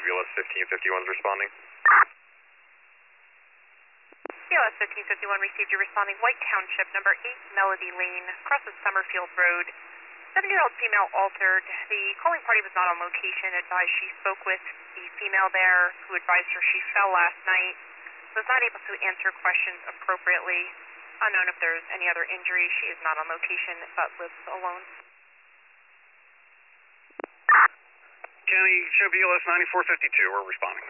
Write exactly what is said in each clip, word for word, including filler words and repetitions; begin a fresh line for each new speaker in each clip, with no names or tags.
V L S fifteen fifty-one is responding.
V L S fifteen fifty-one received you responding White Township, number eight Melody Lane, crosses Summerfield Road. Seven-year-old female altered. The calling party was not on location. Advised she spoke with the female there who advised her she fell last night. Was not able to answer questions appropriately. Unknown if there's any other injury. She is not on location but lives alone.
County, show V L S ninety-four fifty-two, we're responding.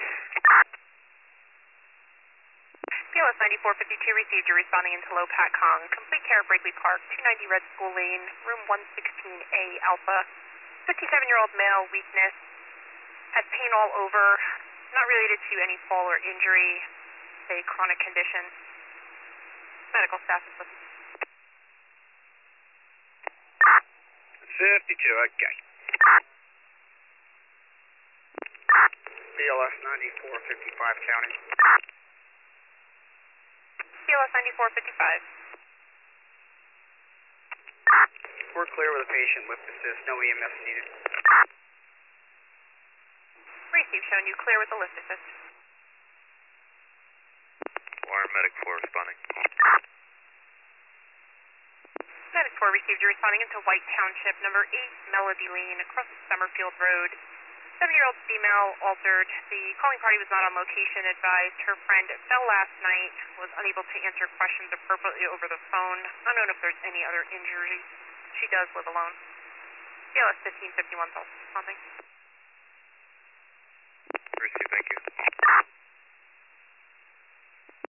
V L S ninety-four fifty-two received you responding into Low Pat Kong. Complete care of Breakley Park, two ninety Red School Lane, room one sixteen A Alpha. fifty-seven-year-old male, weakness, had pain all over, not related to any fall or injury, a chronic condition. Medical staff is with him.
fifty-two, okay.
V L S ninety-four fifty-five County.
V L S ninety-four fifty-five.
We're clear with the patient, lift assist, no E M S needed.
Receive, showing you clear with the lift assist.
Wire medic four responding.
Medic four received you responding into White Township, number eight Melody Lane, across Summerfield Road. Seven-year-old female altered. The calling party was not on location. Advised her friend fell last night. Was unable to answer questions appropriately over the phone. Unknown if there's any other injuries. She does live alone. V L S fifteen fifty-one is also responding.
Receive, thank you.